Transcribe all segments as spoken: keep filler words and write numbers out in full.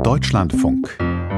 Deutschlandfunk.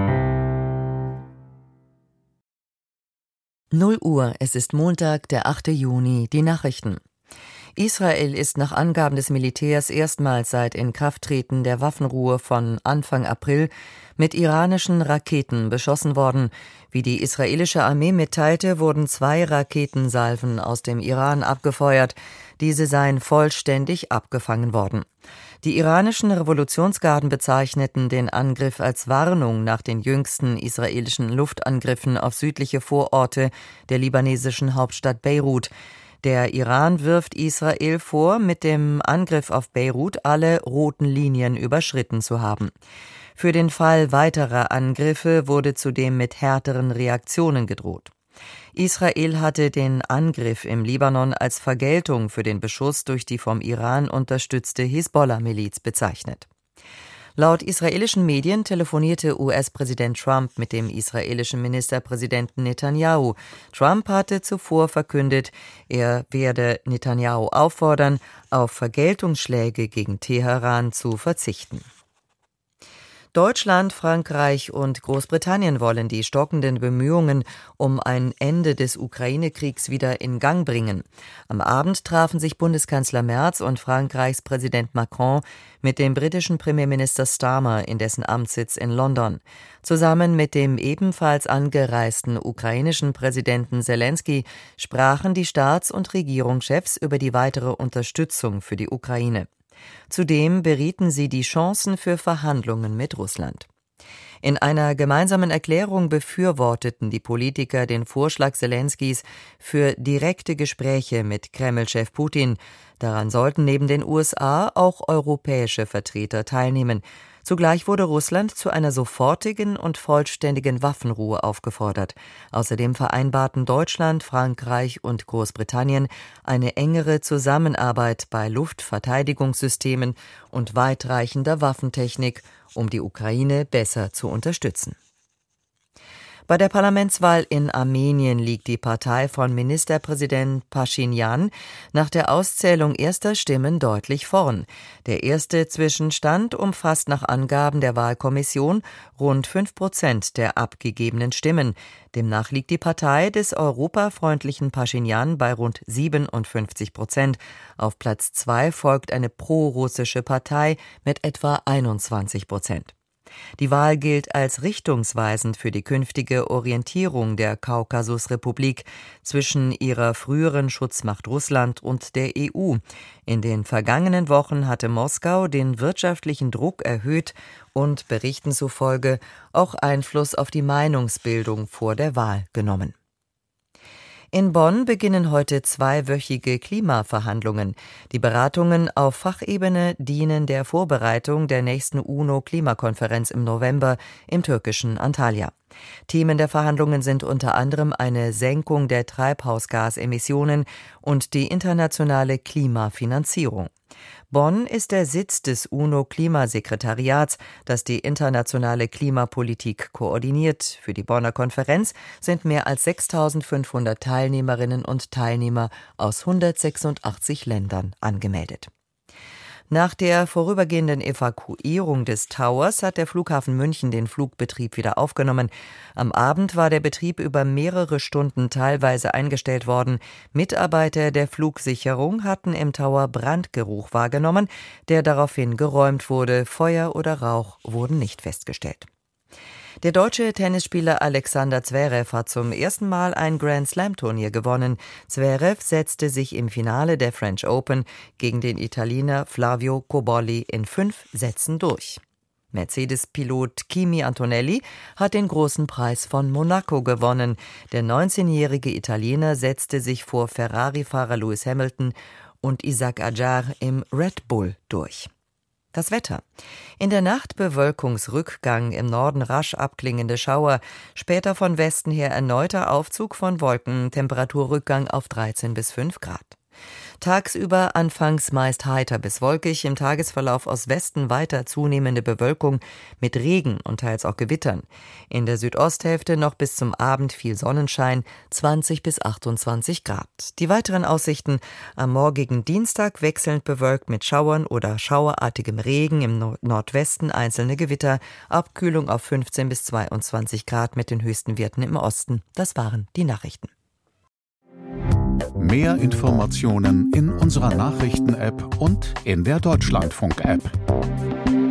null Uhr, es ist Montag, der achte Juni, die Nachrichten. Israel ist nach Angaben des Militärs erstmals seit Inkrafttreten der Waffenruhe von Anfang April mit iranischen Raketen beschossen worden. Wie die israelische Armee mitteilte, wurden zwei Raketensalven aus dem Iran abgefeuert. Diese seien vollständig abgefangen worden. Die iranischen Revolutionsgarden bezeichneten den Angriff als Warnung nach den jüngsten israelischen Luftangriffen auf südliche Vororte der libanesischen Hauptstadt Beirut. Der Iran wirft Israel vor, mit dem Angriff auf Beirut alle roten Linien überschritten zu haben. Für den Fall weiterer Angriffe wurde zudem mit härteren Reaktionen gedroht. Israel hatte den Angriff im Libanon als Vergeltung für den Beschuss durch die vom Iran unterstützte Hisbollah-Miliz bezeichnet. Laut israelischen Medien telefonierte U S-Präsident Trump mit dem israelischen Ministerpräsidenten Netanyahu. Trump hatte zuvor verkündet, er werde Netanyahu auffordern, auf Vergeltungsschläge gegen Teheran zu verzichten. Deutschland, Frankreich und Großbritannien wollen die stockenden Bemühungen um ein Ende des Ukraine-Kriegs wieder in Gang bringen. Am Abend trafen sich Bundeskanzler Merz und Frankreichs Präsident Macron mit dem britischen Premierminister Starmer in dessen Amtssitz in London. Zusammen mit dem ebenfalls angereisten ukrainischen Präsidenten Selenskyj sprachen die Staats- und Regierungschefs über die weitere Unterstützung für die Ukraine. Zudem berieten sie die Chancen für Verhandlungen mit Russland. In einer gemeinsamen Erklärung befürworteten die Politiker den Vorschlag Selenskys für direkte Gespräche mit Kreml-Chef Putin. Daran sollten neben den U S A auch europäische Vertreter teilnehmen. Zugleich wurde Russland zu einer sofortigen und vollständigen Waffenruhe aufgefordert. Außerdem vereinbarten Deutschland, Frankreich und Großbritannien eine engere Zusammenarbeit bei Luftverteidigungssystemen und weitreichender Waffentechnik, um die Ukraine besser zu unterstützen. Bei der Parlamentswahl in Armenien liegt die Partei von Ministerpräsident Paschinjan nach der Auszählung erster Stimmen deutlich vorn. Der erste Zwischenstand umfasst nach Angaben der Wahlkommission rund fünf Prozent der abgegebenen Stimmen. Demnach liegt die Partei des europafreundlichen Paschinjan bei rund siebenundfünfzig Prozent. Auf Platz zwei folgt eine prorussische Partei mit etwa einundzwanzig Prozent. Die Wahl gilt als richtungsweisend für die künftige Orientierung der Kaukasusrepublik zwischen ihrer früheren Schutzmacht Russland und der E U. In den vergangenen Wochen hatte Moskau den wirtschaftlichen Druck erhöht und Berichten zufolge auch Einfluss auf die Meinungsbildung vor der Wahl genommen. In Bonn beginnen heute zweiwöchige Klimaverhandlungen. Die Beratungen auf Fachebene dienen der Vorbereitung der nächsten UNO-Klimakonferenz im November im türkischen Antalya. Themen der Verhandlungen sind unter anderem eine Senkung der Treibhausgasemissionen und die internationale Klimafinanzierung. Bonn ist der Sitz des UNO-Klimasekretariats, das die internationale Klimapolitik koordiniert. Für die Bonner Konferenz sind mehr als sechstausendfünfhundert Teilnehmerinnen und Teilnehmer aus hundertsechsundachtzig Ländern angemeldet. Nach der vorübergehenden Evakuierung des Towers hat der Flughafen München den Flugbetrieb wieder aufgenommen. Am Abend war der Betrieb über mehrere Stunden teilweise eingestellt worden. Mitarbeiter der Flugsicherung hatten im Tower Brandgeruch wahrgenommen, der daraufhin geräumt wurde. Feuer oder Rauch wurden nicht festgestellt. Der deutsche Tennisspieler Alexander Zverev hat zum ersten Mal ein Grand-Slam-Turnier gewonnen. Zverev setzte sich im Finale der French Open gegen den Italiener Flavio Cobolli in fünf Sätzen durch. Mercedes-Pilot Kimi Antonelli hat den großen Preis von Monaco gewonnen. Der neunzehnjährige Italiener setzte sich vor Ferrari-Fahrer Lewis Hamilton und Isaac Adjar im Red Bull durch. Das Wetter. In der Nacht Bewölkungsrückgang, im Norden rasch abklingende Schauer, später von Westen her erneuter Aufzug von Wolken, Temperaturrückgang auf dreizehn bis fünf Grad. Tagsüber anfangs meist heiter bis wolkig, im Tagesverlauf aus Westen weiter zunehmende Bewölkung mit Regen und teils auch Gewittern. In der Südosthälfte noch bis zum Abend viel Sonnenschein, zwanzig bis achtundzwanzig Grad. Die weiteren Aussichten: am morgigen Dienstag wechselnd bewölkt mit Schauern oder schauerartigem Regen, im Nord- Nordwesten einzelne Gewitter, Abkühlung auf fünfzehn bis zweiundzwanzig Grad mit den höchsten Werten im Osten. Das waren die Nachrichten. Mehr Informationen in unserer Nachrichten-App und in der Deutschlandfunk-App.